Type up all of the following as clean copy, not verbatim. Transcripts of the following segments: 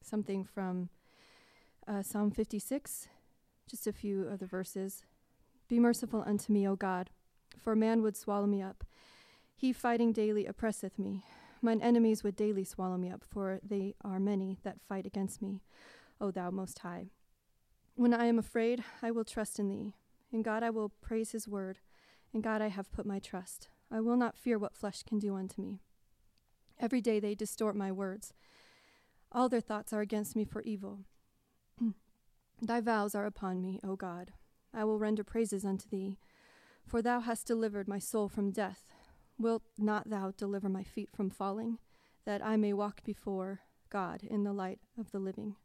something from Psalm 56, just a few of the verses. Be merciful unto me, O God, for man would swallow me up. He fighting daily oppresseth me. Mine enemies would daily swallow me up, for they are many that fight against me, O thou most high. When I am afraid, I will trust in thee. In God I will praise his word. In God I have put my trust. I will not fear what flesh can do unto me. Every day they distort my words. All their thoughts are against me for evil. Thy vows are upon me, O God. I will render praises unto thee. For thou hast delivered my soul from death. Wilt not thou deliver my feet from falling, that I may walk before God in the light of the living?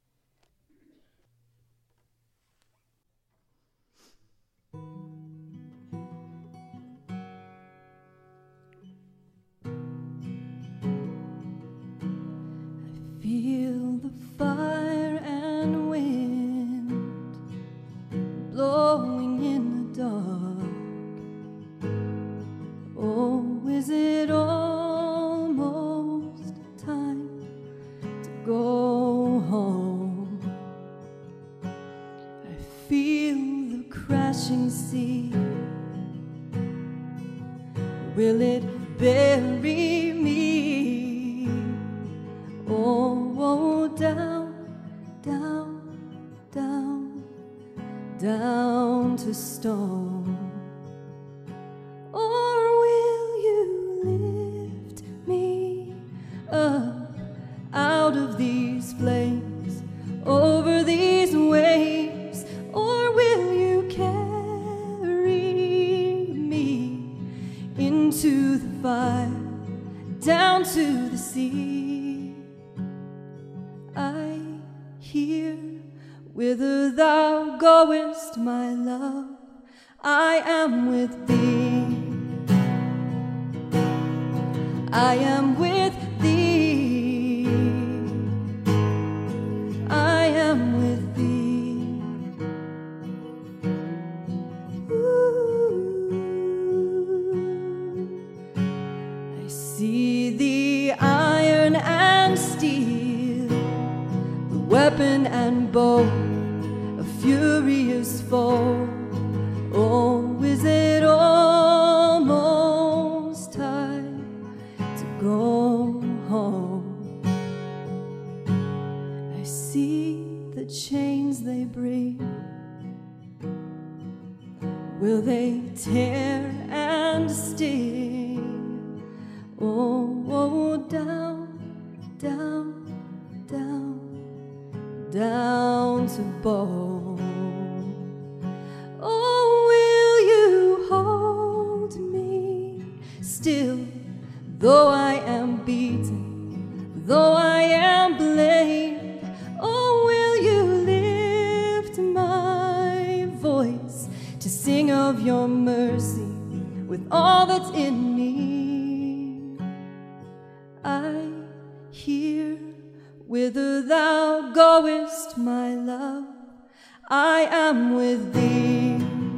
I feel the fire and wind blowing in the dark. Oh, is it almost time to go home? I feel the crashing sea. Will it bury me? Oh, down, down, down, down to stone. Or will you lift me up out of these flames, over these waves? Or will you carry me into the fire, down to the sea? I hear, whither thou goest, my love, I am with thee. I am with thee. I am with thee. Ooh. I see the iron and steel, the weapon and bow, a furious foe. Oh, is it almost time to go home? I see the chains they bring. Will they tear and sting? Oh, down, down, down, down to bone. Still, though I am beaten, though I am blamed, oh, will you lift my voice to sing of your mercy with all that's in me? I hear, whither thou goest, my love, I am with thee.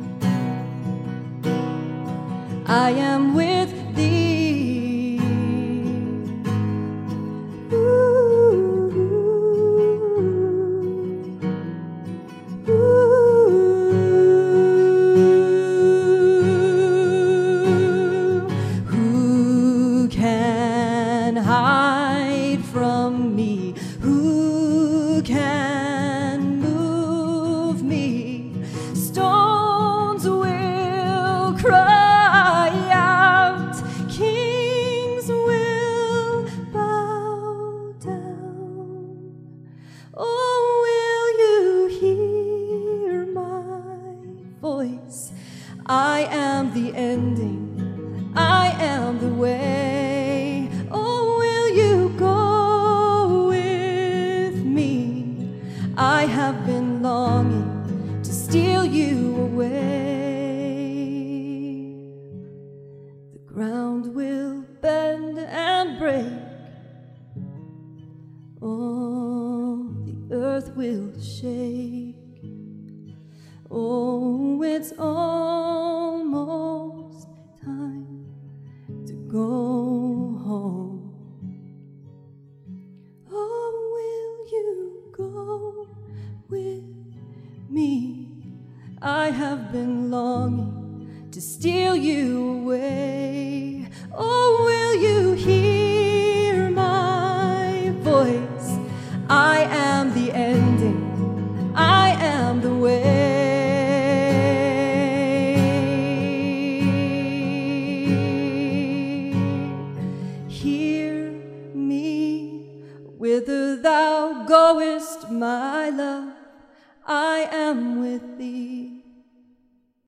I am with thee. Ooh, ooh, ooh. Who can hide from me? Who can move me? Stones will cry. I am the ending, I am the way. Oh, will you go with me? I have been longing to steal you away. The ground will bend and break. Oh, the earth will shake. Oh, it's almost time to go home. Oh, will I have been longing to steal you away. Oh, will you hear my voice? I am the ending, I am the way. Hear me, whither thou goest, my love, I am with thee.